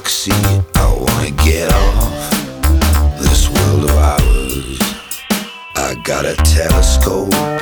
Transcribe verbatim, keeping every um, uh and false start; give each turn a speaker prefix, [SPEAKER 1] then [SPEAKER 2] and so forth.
[SPEAKER 1] galaxy. I wanna get off this world of ours. I got a telescope